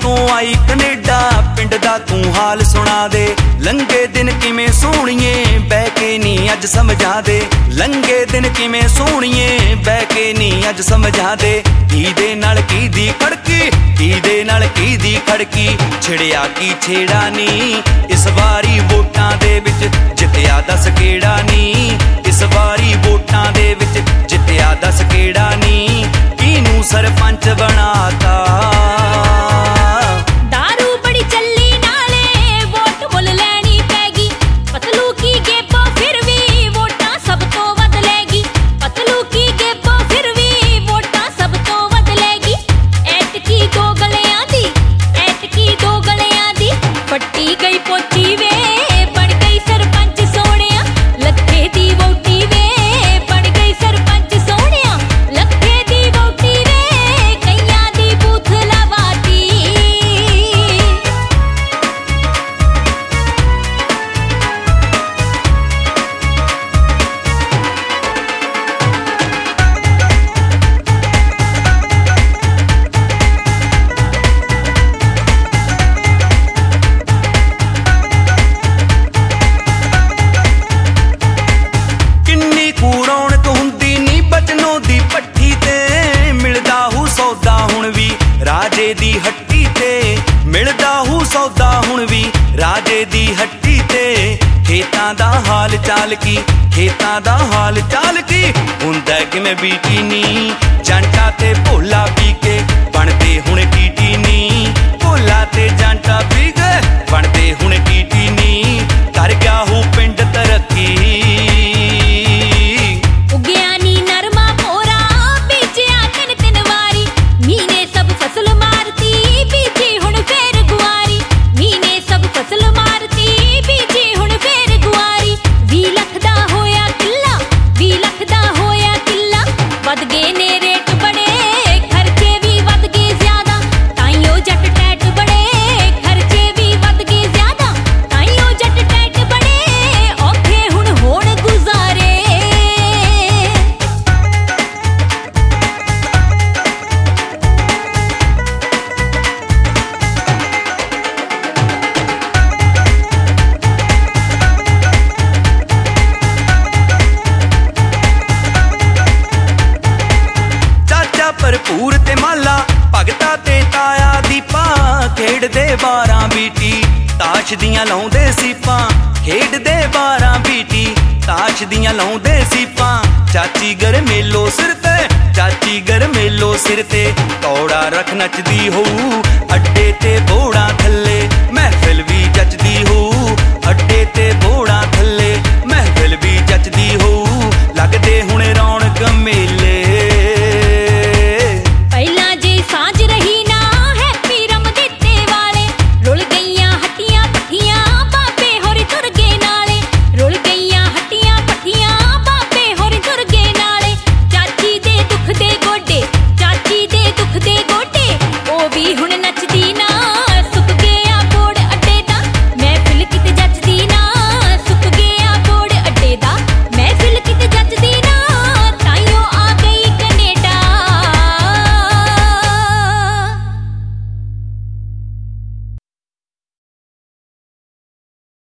ਤੋਂ ਆਈ ਕਨੇਡਾ, ਪਿੰਡ ਦਾ ਤੂੰ ਹਾਲ ਸੁਣਾ ਦੇ। ਲੰਘੇ ਦਿਨ ਕਿਵੇਂ ਸੋਹਣੀਏ ਬਹਿ ਕੇ ਨੀ ਅੱਜ ਸਮਝਾ ਦੇ। ਲੰਘੇ ਦਿਨ ਕਿਵੇਂ ਸੋਹਣੀਏ ਬਹਿ ਕੇ ਨੀ ਅੱਜ ਸਮਝਾ ਦੇ। ਕਿਹਦੇ ਨਾਲ ਕਿਹਦੀ ਖੜਕੀ, ਕਿਹਦੇ ਨਾਲ ਕਿਹਦੀ ਖੜਕੀ, ਛਿੜਿਆ ਕੀ ਛੇੜਾ ਨੀ ਇਸ ਵਾਰੀ ਵੋਟਾਂ ਦੇ ਵਿੱਚ, ਜਿੱਤਿਆ ਦੱਸ ਕਿਹੜਾ ਨੀ ਇਸ ਵਾਰੀ ਵੋਟਾਂ ਦੇ ਵਿੱਚ, ਜਿੱਤਿਆ ਦੱਸ ਕਿਹੜਾ ਨੀ, ਕਿਹਨੂੰ ਸਰਪੰਚ ਬਣਾਤਾ। ਰਾਜੇ ਦੀ ਹੱਟੀ ਤੇ ਮਿਲਦਾ ਹੂ ਸੌਦਾ ਹੁਣ ਵੀ ਰਾਜੇ ਦੀ ਹੱਟੀ ਤੇ। ਖੇਤਾਂ ਦਾ ਹਾਲ ਚਾਲ ਕੀ, ਖੇਤਾਂ ਦਾ ਹਾਲ ਚਾਲ ਕੀ, ਹੁੰਦਾ ਕਿਵੇਂ ਬੀਟੀ ਨੀ ਜਾਂਟਾ ਤੇ ਭੋਲਾ ਪੀ ਕੇ ਬਣਦੇ ਹੁਣ ਟੀਟੀ ਨੀ। ਭੋਲਾ ਤੇ ਜਾਂਟਾ ਪੀ ਕੇ ਬਣਦੇ ਹੁਣ ਟੀਟੀ ਨੀ। ਕਰ ਗਿਆ ਹੂ ਪਿੰਡ ਤਰੱਕੀ। ਭਰਪੂਰ ਤੇ ਮਾਲਾ ਭਗਤਾ ਤੇ ਤਾਇਆ ਦੀਪਾ, ਖੇਡਦੇ 12 ਬੀਟੀ ਤਾਸ਼ ਦੀਆਂ ਲਾਉਂਦੇ ਸੀਪਾਂ। ਖੇਡਦੇ 12 ਬੀਟੀ ਤਾਸ਼ ਦੀਆਂ ਲਾਉਂਦੇ ਸੀਪਾਂ। ਚਾਚੀ ਗਰਮੇਲੋ ਸਿਰ ਤੇ, ਚਾਚੀ ਗਰਮੇਲੋ ਸਿਰ ਤੇ, ਕੌੜਾ ਰੱਖ ਨੱਚਦੀ ਹੋਊ ਅੱਡੇ ਤੇ ਬੋੜਾਂ ਥੱਲੇ। ਮੈਂ